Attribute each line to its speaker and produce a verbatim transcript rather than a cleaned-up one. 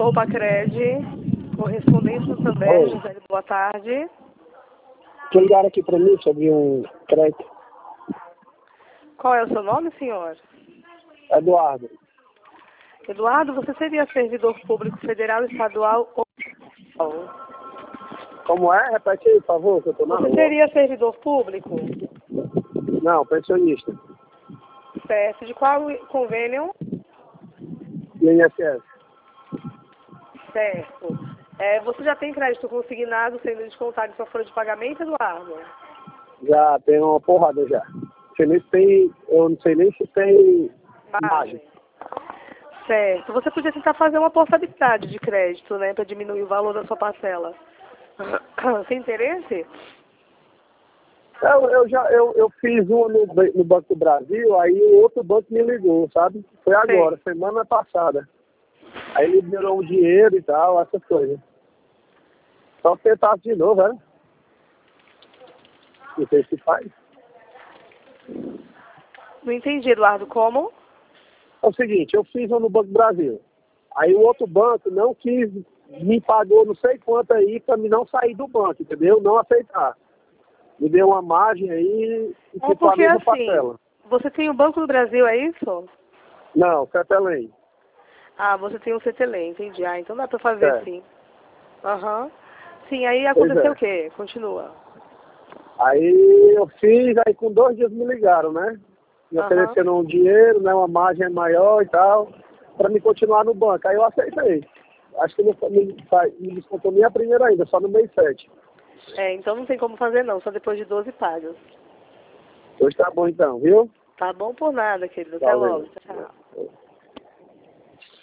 Speaker 1: Cred, correspondente do Santander, José, boa tarde.
Speaker 2: Que ligaram aqui para mim sobre um crédito.
Speaker 1: Qual é o seu nome, senhor?
Speaker 2: Eduardo.
Speaker 1: Eduardo, você seria servidor público federal, estadual ou...
Speaker 2: Como é? Repete aí, por favor, que eu tô na
Speaker 1: Você
Speaker 2: rua.
Speaker 1: seria servidor público?
Speaker 2: Não, pensionista.
Speaker 1: Certo. De qual convênio?
Speaker 2: I N S S.
Speaker 1: Certo. É, você já tem crédito consignado sendo descontado de sua folha de pagamento, Eduardo?
Speaker 2: Já tem uma porrada já. Sei nem se tem, eu não sei nem se tem imagem.
Speaker 1: Certo. Você podia tentar fazer uma portabilidade de crédito, né, para diminuir o valor da sua parcela. Sem interesse?
Speaker 2: Eu, eu já eu, eu fiz uma no, no Banco do Brasil, aí o outro banco me ligou, sabe? Foi agora,
Speaker 1: Sim.
Speaker 2: semana passada. Aí ele liberou o dinheiro e tal, essas coisas. Só tentar de novo, né? Não sei se faz.
Speaker 1: Não entendi, Eduardo. Como?
Speaker 2: É o seguinte, eu fiz uma no Banco do Brasil. Aí o outro banco não quis, me pagou não sei quanto aí para me não sair do banco, entendeu? Não aceitar. Me deu uma margem aí e
Speaker 1: É
Speaker 2: ficou a
Speaker 1: porque
Speaker 2: mesma
Speaker 1: assim,
Speaker 2: parcela.
Speaker 1: você tem o Banco do Brasil, é isso?
Speaker 2: Não, Cetelém.
Speaker 1: Ah, você tem o C T L, entendi. Ah, então dá pra fazer
Speaker 2: É.
Speaker 1: sim. Aham. Sim, aí
Speaker 2: Pois
Speaker 1: aconteceu
Speaker 2: é.
Speaker 1: o quê? Continua.
Speaker 2: Aí eu fiz, aí com dois dias me ligaram, né? Me
Speaker 1: Aham.
Speaker 2: ofereceram um dinheiro, né? Uma margem maior e tal, para me continuar no banco. Aí eu aceitei. Acho que não me, me descontou nem a primeira ainda, só no mês sete.
Speaker 1: É, então não tem como fazer não, só depois de doze pagas.
Speaker 2: Hoje tá bom então, viu?
Speaker 1: Tá bom por nada, querido. Até
Speaker 2: Valeu.
Speaker 1: logo. Tchau.